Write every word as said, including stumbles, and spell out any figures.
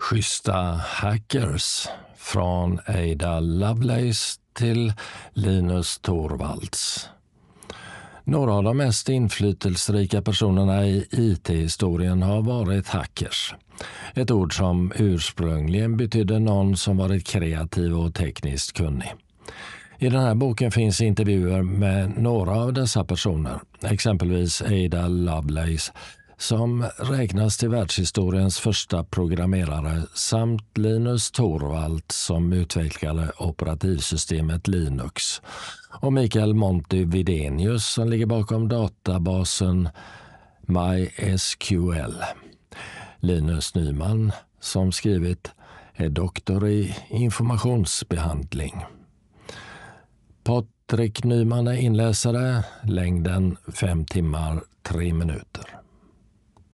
Schyssta hackers, från Ada Lovelace till Linus Torvalds. Några av de mest inflytelserika personerna i I T-historien har varit hackers. Ett ord som ursprungligen betydde någon som varit kreativ och tekniskt kunnig. I den här boken finns intervjuer med några av dessa personer, exempelvis Ada Lovelace, som räknas till världshistoriens första programmerare, samt Linus Torvalds som utvecklade operativsystemet Linux, och Mikael Monty-Widenius som ligger bakom databasen MySQL. Linus Nyman, som skrivit, är doktor i informationsbehandling. Patrik Nyman är inläsare, längden fem timmar tre minuter.